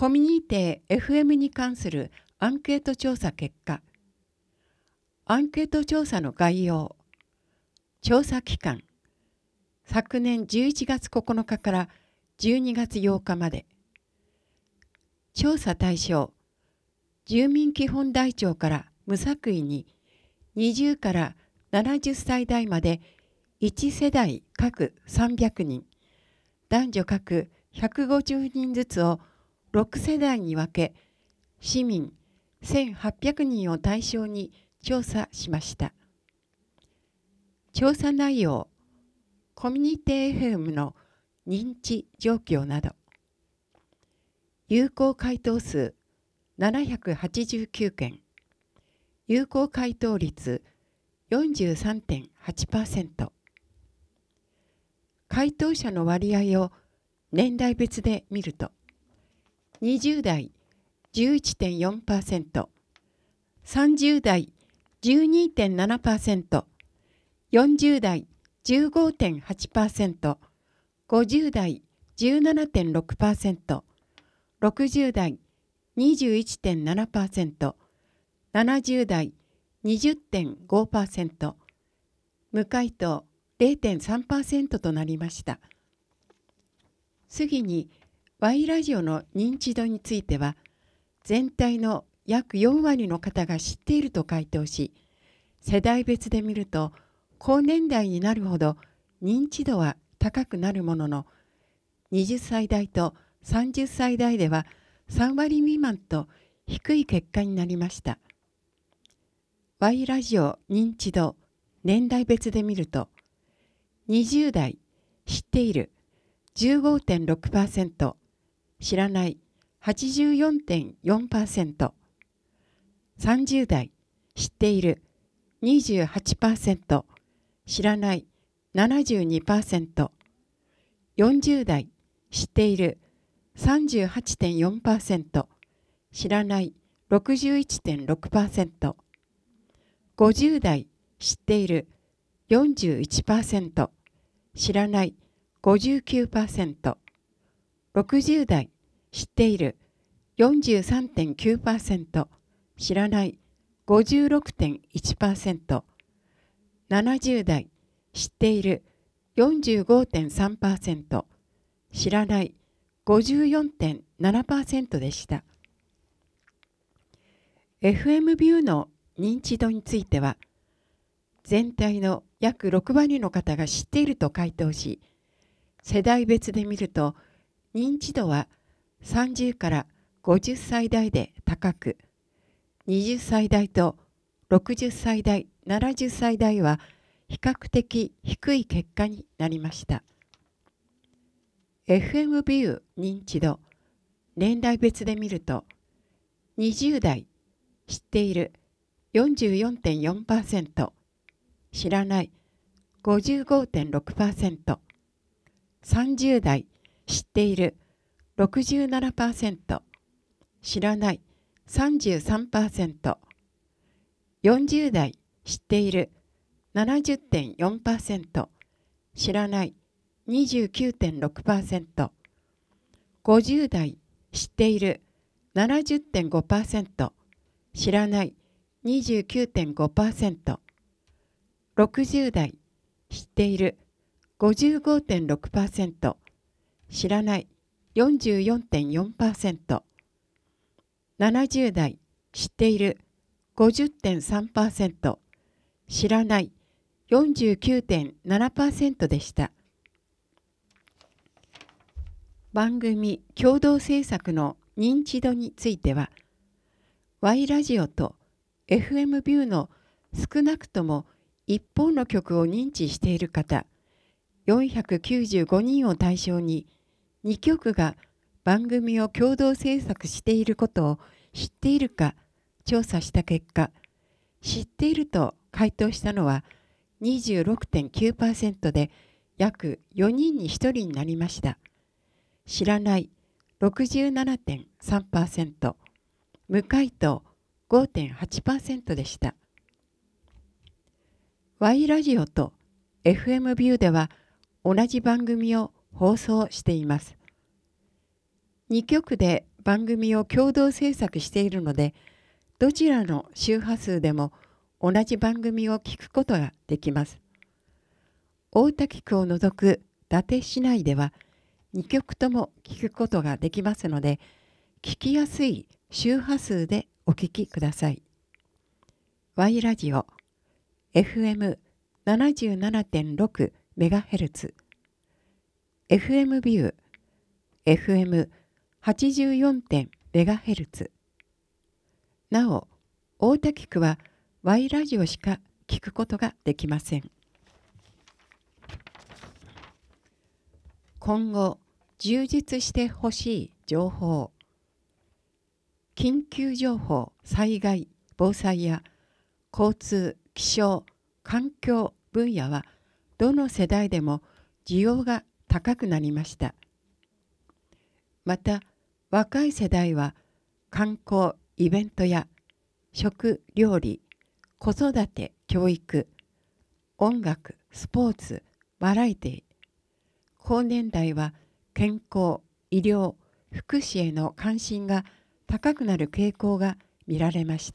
コミュニティ FM に関するアンケート調査結果。アンケート調査の概要。調査期間。昨年11月9日から12月8日まで。調査対象。住民基本台帳から無作為に20から70歳代まで1世代各300人、男女各150人ずつを6世代に分け、市民1800人を対象に調査しました。調査内容、コミュニティ FM の認知状況など。有効回答数789件、有効回答率 43.8%。回答者の割合を年代別で見ると、20代 11.4%、30代 12.7%、40代 15.8%、50代 17.6%、60代 21.7%、70代 20.5%、無回答 0.3% となりました。次に Y ラジオの認知度については、全体の約4割の方が知っていると回答し、世代別で見ると高年代になるほど認知度は高くなるものの、20歳代と30歳代では3割未満と低い結果になりました。Y ラジオ認知度年代別で見ると、20代知っている 15.6%、知らない 84.4%、30代知っている 28%、知らない 72%、40代知っている 38.4%、知らない 61.6%、50代知っている 41%、知らない 59%、60代知っている 43.9%、知らない 56.1%、70代知っている 45.3%、知らない 54.7% でした。FM ビューの認知度については、全体の約6割の方が知っていると回答し、世代別で見ると認知度は30から50歳代で高く、20歳代と60歳代、70歳代は比較的低い結果になりました。FM ビュー認知度年代別で見ると、20代知っている 44.4%、知らない 55.6%、30代知っている 67%、知らない 33%、40代知っている 70.4%、知らない 29.6%、50代知っている 70.5%、知らない 29.5%、60代知っている 55.6%、知らない 44.4%、70代知っている 50.3%、知らない 49.7% でした。番組共同制作の認知度については、Y ラジオと FM ビューの少なくとも一方の曲を認知している方495人を対象に、2局が番組を共同制作していることを知っているか調査した結果、知っていると回答したのは 26.9% で約4人に1人になりました。知らない 67.3%、無回答 5.8% でした。Y ラジオと FM ビューでは同じ番組を放送しています。2局で番組を共同制作しているので、どちらの周波数でも同じ番組を聞くことができます。大田区を除く伊達市内では2局とも聞くことができますので、聞きやすい周波数でお聞きください。Y ラジオ FM77.6MHz、FM ビュー FM84.MHz。なお、大田区は Y ラジオしか聞くことができません。今後、充実してほしい情報。緊急情報、災害、防災や交通、気象、環境分野はどの世代でも需要が高くなりました。また、若い世代は観光、イベントや食、料理、子育て、教育、音楽、スポーツ、バラエティ、高年代は健康、医療、福祉への関心が高くなる傾向が見られました。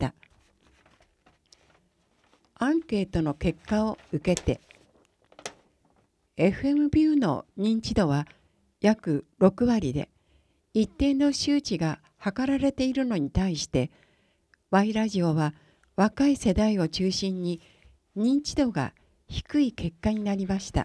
アンケートの結果を受けて、FM ビューの認知度は約6割で、一定の周知が図られているのに対して、Y ラジオは若い世代を中心に認知度が低い結果になりました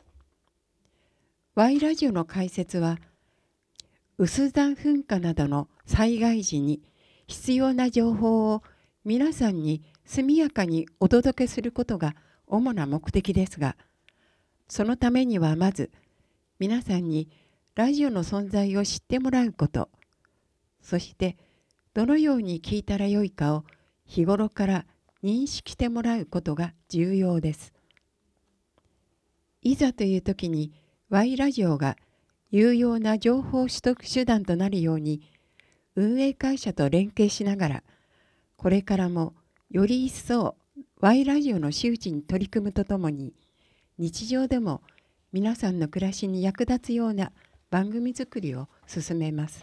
。Y ラジオの解説は、有珠山噴火などの災害時に必要な情報を皆さんに速やかにお届けすることが主な目的ですが、そのためにはまず皆さんにラジオの存在を知ってもらうこと、そしてどのように聞いたらよいかを日頃から認識してもらうことが重要です。いざという時に Y ラジオが有用な情報取得手段となるように、運営会社と連携しながら、これからもより一層 Y ラジオの周知に取り組むとともに、日常でも皆さんの暮らしに役立つような番組作りを進めます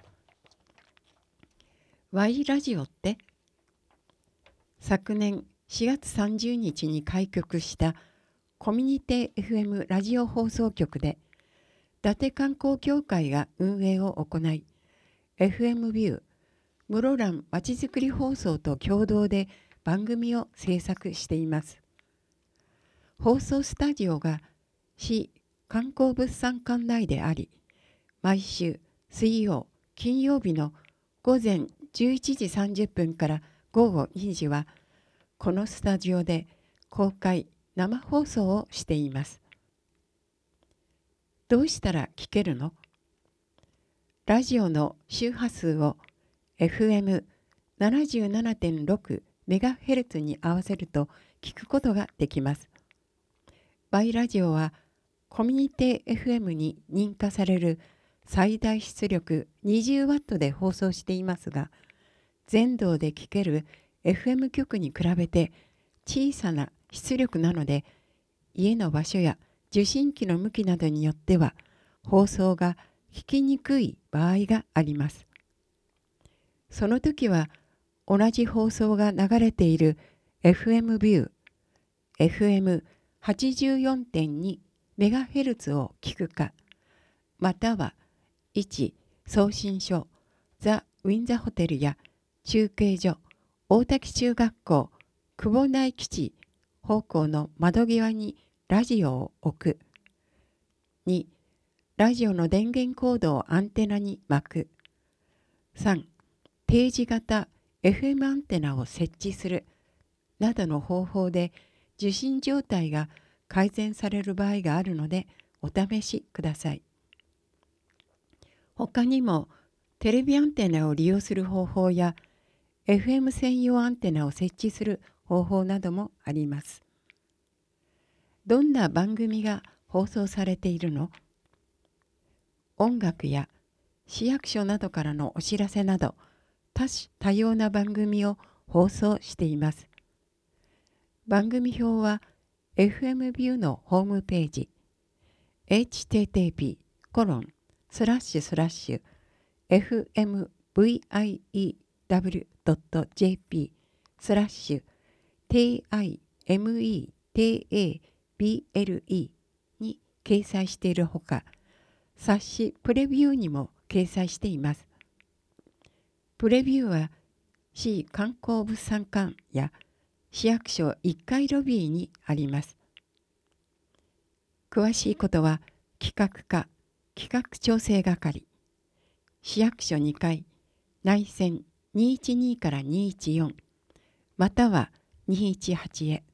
。Y ラジオって昨年4月30日に開局したコミュニティ FM ラジオ放送局で、伊達観光協会が運営を行い、FM ビュー、室蘭まちづくり放送と共同で番組を制作しています。放送スタジオが市観光物産館内であり、毎週水曜、金曜日の午前11時30分から午後2時は、このスタジオで公開生放送をしています。どうしたら聞けるの？ラジオの周波数を FM77.6MHz に合わせると聞くことができます。Y ラジオはコミュニティ FM に認可される最大出力 20W で放送していますが、全道で聞ける FM 局に比べて小さな出力なので、家の場所や受信機の向きなどによっては放送が聞きにくい場合があります。その時は同じ放送が流れている FM ビュー FM84.2MHz を聞くか、または1送信所ザ・ウィンザホテルや中継所大滝中学校久保内基地方向の窓際にラジオを置く。2、ラジオの電源コードをアンテナに巻く。3、定時型 FM アンテナを設置するなどの方法で受信状態が改善される場合があるのでお試しください。他にもテレビアンテナを利用する方法や FM 専用アンテナを設置する方法などもあります。どんな番組が放送されているの？音楽や市役所などからのお知らせなど多種多様な番組を放送しています。番組表は FM ビューのホームページ http://fmviewradio.com viewtable.jp/timetable に掲載しているほか、冊子プレビューにも掲載しています。プレビューは市観光物産館や市役所1階ロビーにあります。詳しいことは企画課企画調整係、市役所2階内線212から214または218へ。